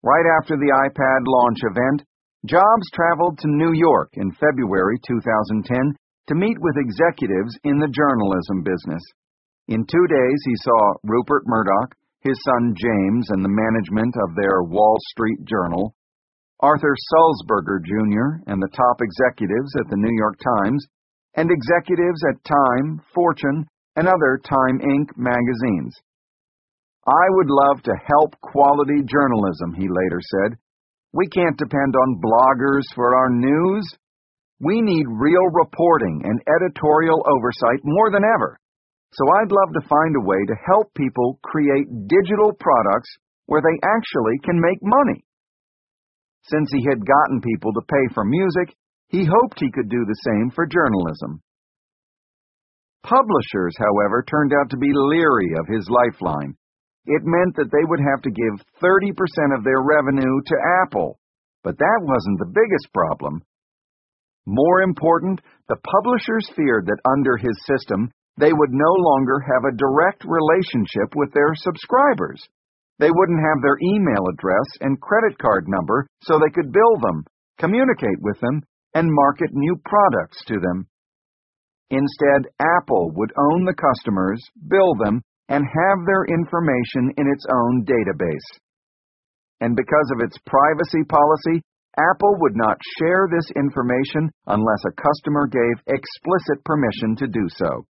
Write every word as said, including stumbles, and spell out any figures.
Right after the iPad launch event, Jobs traveled to New York in February two thousand ten to meet with executives in the journalism business. In two days, he saw Rupert Murdoch, his son James, and the management of their Wall Street Journal, Arthur Sulzberger Junior and the top executives at the New York Times, and executives at Time, Fortune, and other Time Incorporated magazines. "I would love to help quality journalism," he later said. "We can't depend on bloggers for our news. We need real reporting and editorial oversight more than ever. So I'd love to find a way to help people create digital products where they actually can make money." Since he had gotten people to pay for music, he hoped he could do the same for journalism. Publishers, however, turned out to be leery of his lifeline. It meant that they would have to give thirty percent of their revenue to Apple, but that wasn't the biggest problem. More important, the publishers feared that under his system, they would no longer have a direct relationship with their subscribers. They wouldn't have their email address and credit card number so they could bill them, communicate with them, and market new products to them. Instead, Apple would own the customers, bill them, and have their information in its own database. And because of its privacy policy, Apple would not share this information unless a customer gave explicit permission to do so.